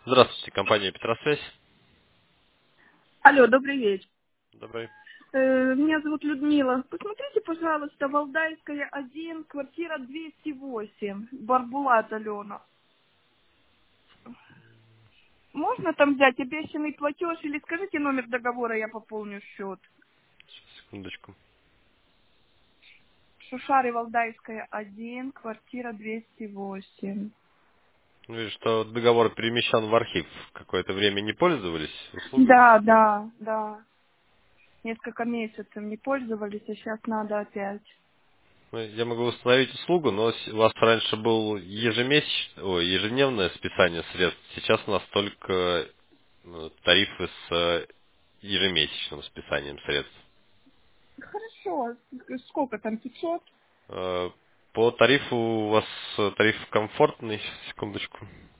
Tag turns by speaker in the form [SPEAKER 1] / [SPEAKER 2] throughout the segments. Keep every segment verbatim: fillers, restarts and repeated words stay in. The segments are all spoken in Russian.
[SPEAKER 1] Здравствуйте, компания Петросвязь.
[SPEAKER 2] Алло, добрый вечер.
[SPEAKER 1] Добрый.
[SPEAKER 2] Э, Меня зовут Людмила. Посмотрите, пожалуйста, Валдайская, один, квартира двести восемь, Барбулат Алена. Можно там взять обещанный платеж или скажите номер договора, я пополню счет.
[SPEAKER 1] Секундочку.
[SPEAKER 2] Шушары Валдайская, один, квартира двести восемь.
[SPEAKER 1] Вижу, что договор перемещен в архив. Какое-то время не пользовались услугой.
[SPEAKER 2] Да, да, да. Несколько месяцев не пользовались, а сейчас надо опять.
[SPEAKER 1] Ну, Я могу установить услугу, но с- у вас раньше был ежемесяч... Ой, ежедневное списание средств. Сейчас у нас только ну, тарифы с э, ежемесячным списанием средств.
[SPEAKER 2] Хорошо. Сколько там, пятьсот?
[SPEAKER 1] Э, По тарифу у вас э, тариф комфортный. Секундочку.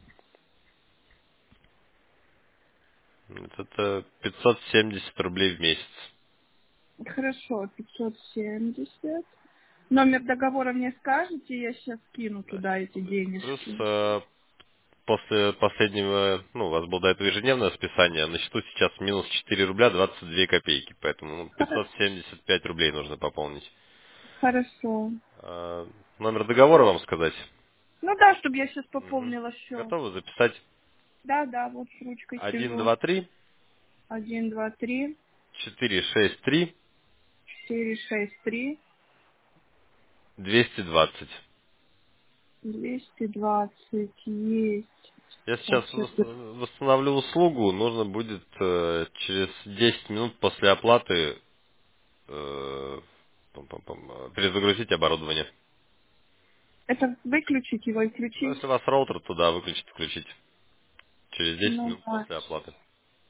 [SPEAKER 1] Это пятьсот семьдесят рублей в месяц.
[SPEAKER 2] Хорошо, пятьсот семьдесят. Номер договора мне скажете, я сейчас кину
[SPEAKER 1] Да,
[SPEAKER 2] туда эти
[SPEAKER 1] секундочку. Плюс
[SPEAKER 2] денежки.
[SPEAKER 1] э, после последнего, ну, у вас было до этого ежедневное списание, а на счету сейчас минус четыре рубля двадцать две копейки, поэтому ну,
[SPEAKER 2] Хоро-
[SPEAKER 1] пятьсот семьдесят пять рублей нужно пополнить.
[SPEAKER 2] Хорошо.
[SPEAKER 1] А, номер договора вам сказать?
[SPEAKER 2] Ну да, чтобы я сейчас
[SPEAKER 1] Мгм.
[SPEAKER 2] пополнила счет.
[SPEAKER 1] Готовы записать?
[SPEAKER 2] Да, да, вот с ручкой
[SPEAKER 1] Один,
[SPEAKER 2] сижу.
[SPEAKER 1] два, три,
[SPEAKER 2] Один, два, три,
[SPEAKER 1] четыре, шесть, три,
[SPEAKER 2] четыре, шесть, три,
[SPEAKER 1] двести двадцать.
[SPEAKER 2] двести двадцать. Есть.
[SPEAKER 1] Я
[SPEAKER 2] Так,
[SPEAKER 1] сейчас
[SPEAKER 2] сейчас.
[SPEAKER 1] вос- восстановлю услугу, нужно будет э, через десять минут после оплаты э, пам-пам-пам, э, перезагрузить оборудование.
[SPEAKER 2] Это выключить его и
[SPEAKER 1] Ну,
[SPEAKER 2] включить?
[SPEAKER 1] если вас роутер туда выключить, включить. Через десять
[SPEAKER 2] Ну
[SPEAKER 1] минут
[SPEAKER 2] да.
[SPEAKER 1] после оплаты.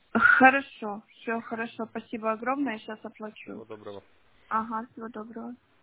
[SPEAKER 2] Хорошо. Все хорошо. Спасибо огромное. Сейчас оплачу.
[SPEAKER 1] Всего доброго.
[SPEAKER 2] Ага, всего доброго.